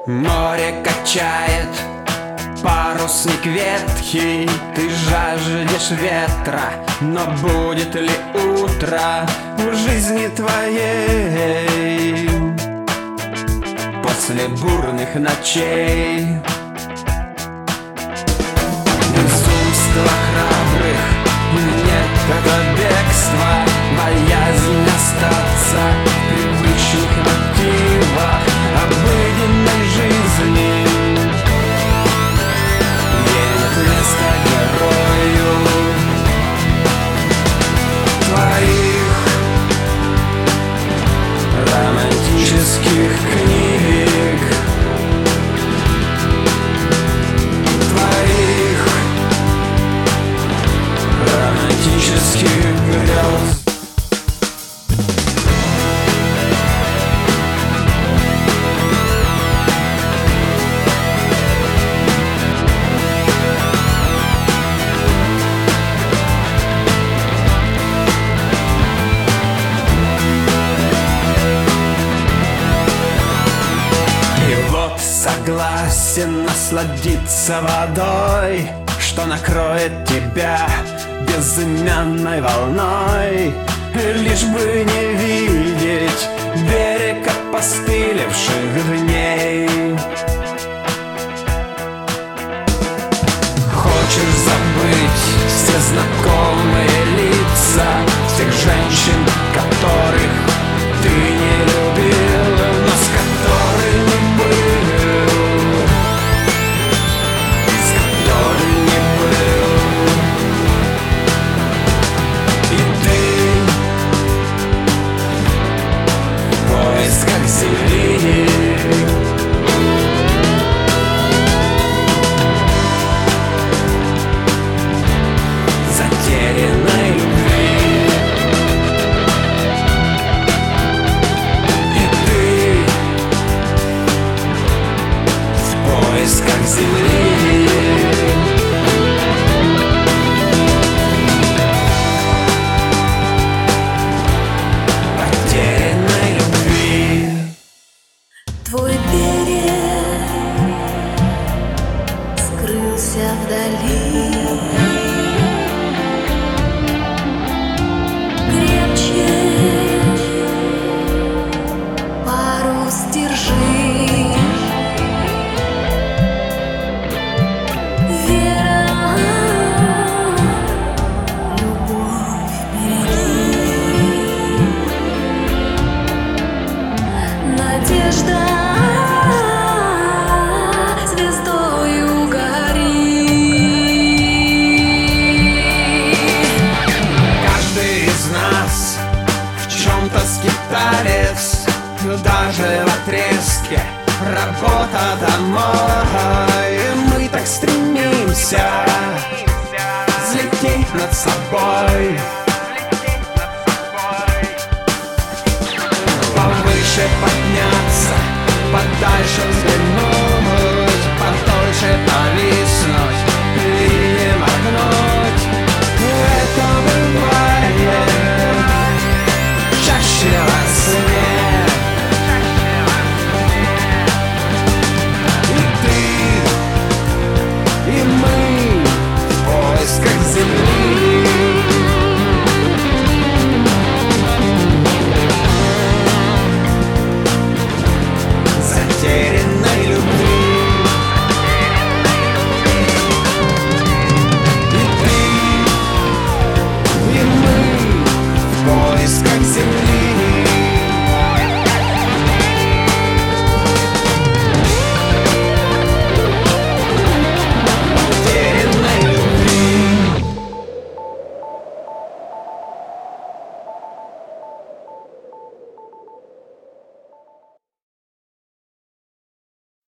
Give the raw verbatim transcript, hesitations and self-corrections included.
Море качает, парусник ветхий. Ты жаждешь ветра, но будет ли утро в жизни твоей после бурных ночей? Безумство храбрых нет, это бегство, боязнь остаться в привычных мотивах обыденной жизни. Нет места герою твоих романтических книг, твоих романтических грез. Согласен насладиться водой, что накроет тебя безымянной волной, лишь бы не видеть берег опостылевших дней. Хочешь забыть все знакомые лица, всех женщин, которых ты не любил, но с которыми был. Затерянной любви. И ты в поисках земли. Твой берег скрылся вдали, крепче парус держи, вера, любовь впереди, надежда скиталец, даже в отрезке работа домой. Мы так стремимся взлететь над собой, повыше подняться, подальше взглянуть, подольше повиснуть и не моргнуть.